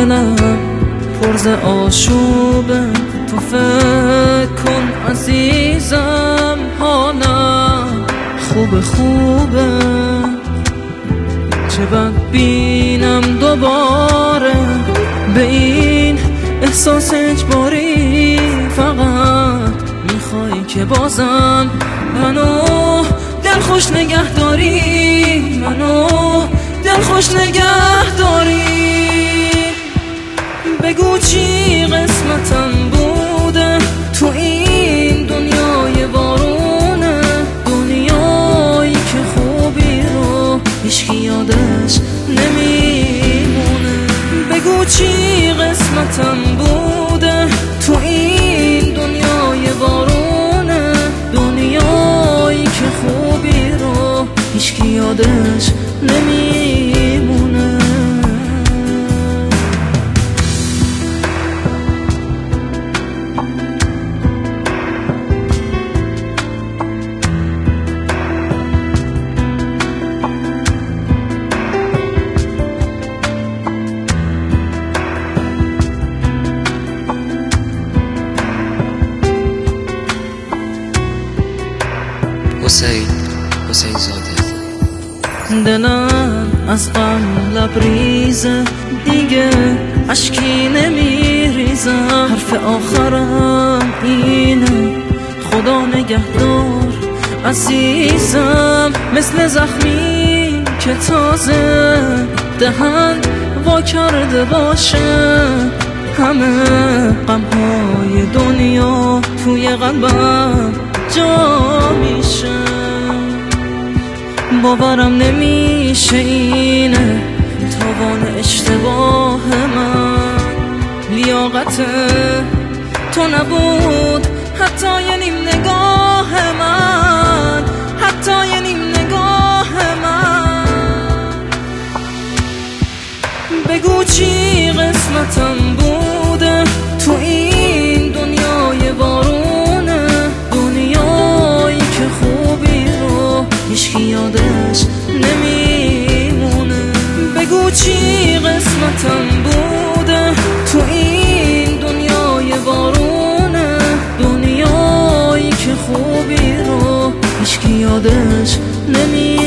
دلم پرز آشوبه، تو فکر کن عزیزم حالم خوبه چه بد بینم دوباره به این احساس اجباری. فقط میخوای که بازم منو دلخوش نگه داری، منو دلخوش نگه داری. بگو چی قسمتم بوده تو این دنیای بارونه، دنیایی که خوبی رو هیچکی یادش نمیمونه. بگو چی قسمتم بوده تو این دنیای بارونه، دنیایی که خوبی رو هیچکی یادش نمیمونه. حسین زاده. دلم از غم لبریزه، دیگه اشکی نمیریزم. حرف آخرم اینه خدا نگهدار عزیزم. مثل زخمی که تازه دهن وا کرده باشه، همه غمهای دنیا توی قلبم جا میشه. باورم نمیشه اینه تاوان اشتباه من، لیاقت تو نبود حتی یه نیم نگاه من، حتی یه نیم نگاه من. بگو چی قسمتم بوده تو این دنیای بارونه، دنیایی که خوبی رو هیچکی یادش نمیمونه. بگو چی قسمتم بوده تو این دنیای بارونه، دنیایی که خوبی رو هیچکی یادش نمیمونه.